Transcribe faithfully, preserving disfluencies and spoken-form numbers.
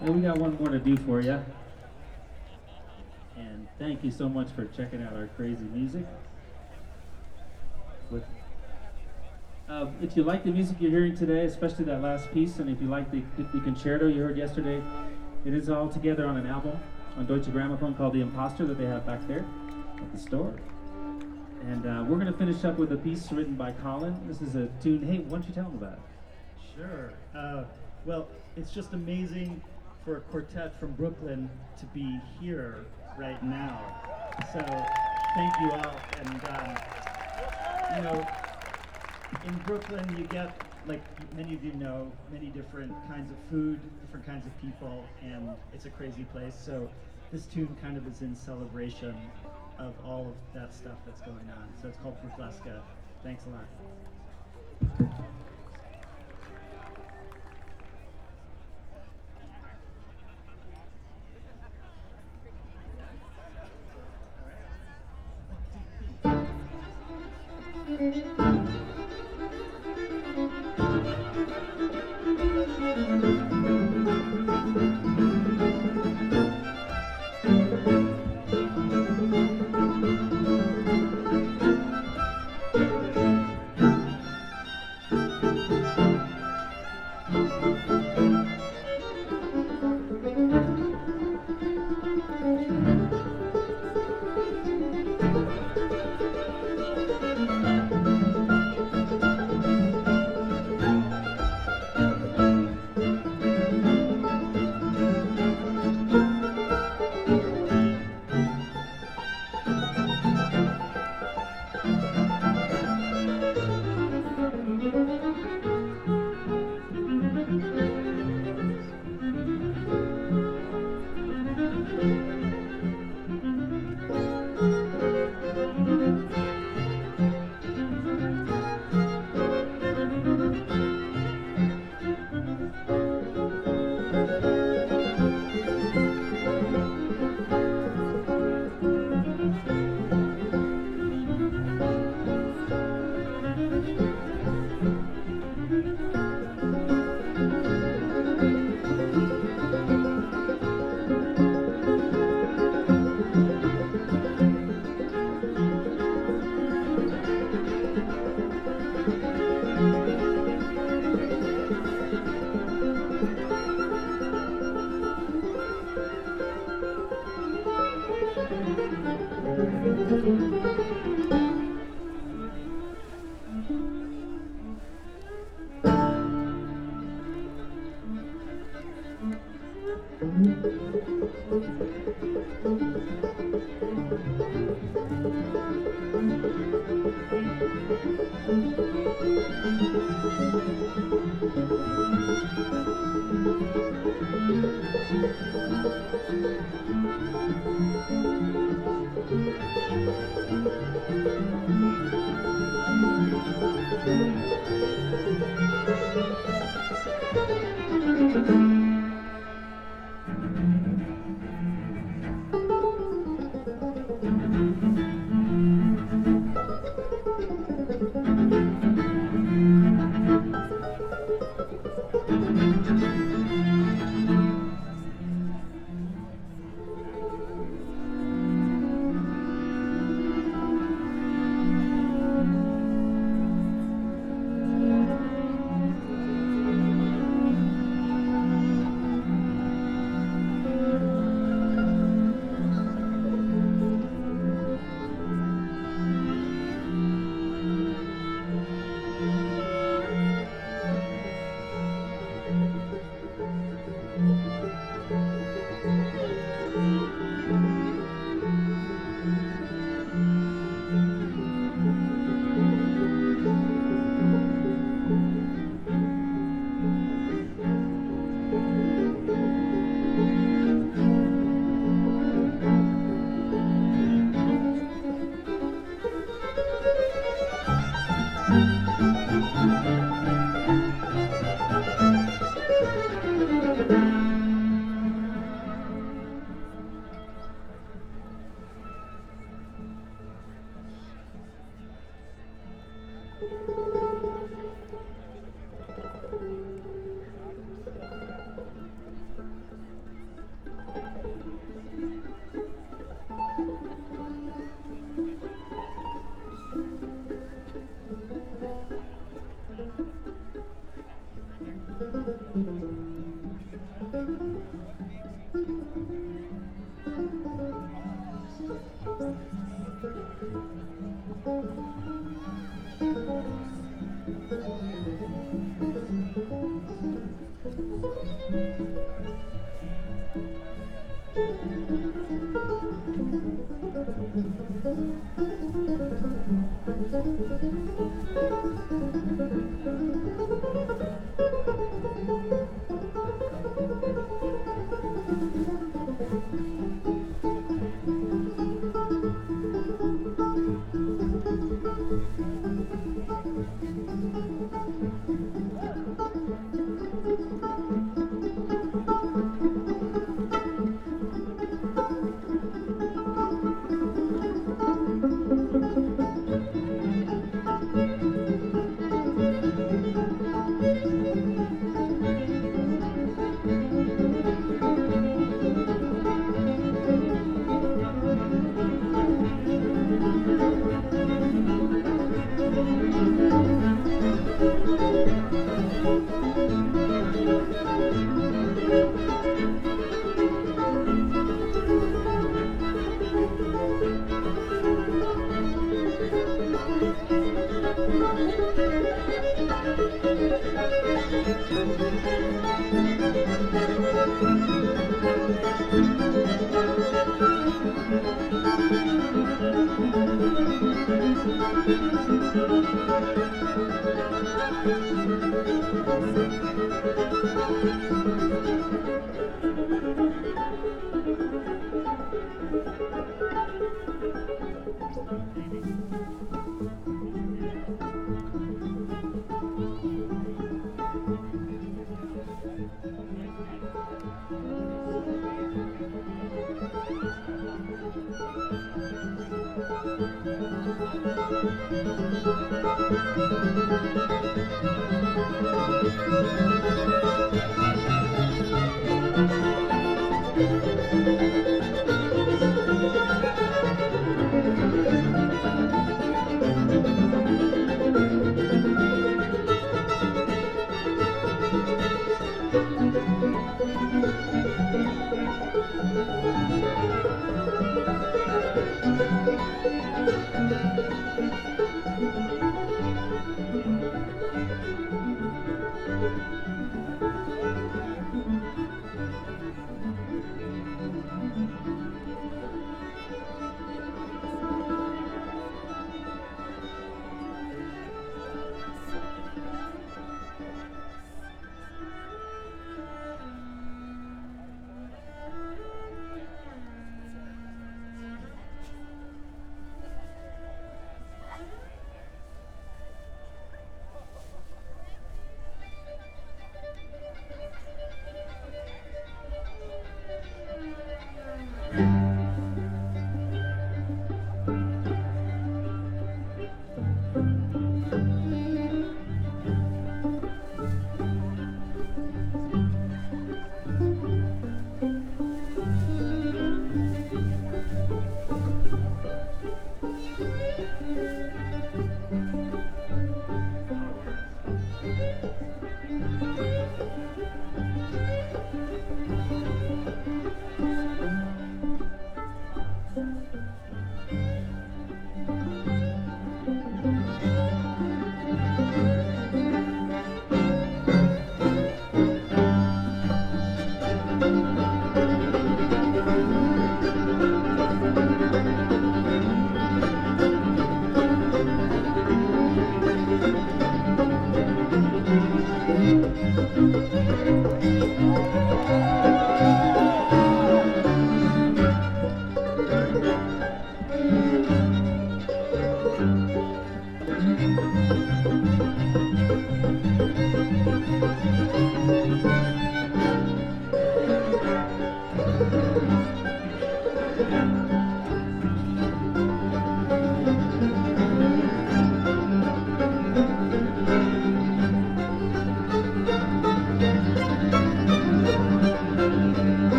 And we got one more to do for you. And thank you so much for checking out our crazy music. With, uh, if you like the music you're hearing today, especially that last piece, and if you like the, the concerto you heard yesterday, it is all together on an album on Deutsche Grammophon called The Imposter that they have back there at the store. And uh, we're going to finish up with a piece written by Colin. This is a tune. Hey, why don't you tell them about it? Sure. Uh, well, it's just amazing for a quartet from Brooklyn to be here right now. So thank you all. And, um, you know, in Brooklyn you get, like many of you know, many different kinds of food, different kinds of people, and it's a crazy place. So this tune kind of is in celebration of all of that stuff that's going on. So it's called Burleska. Thanks a lot.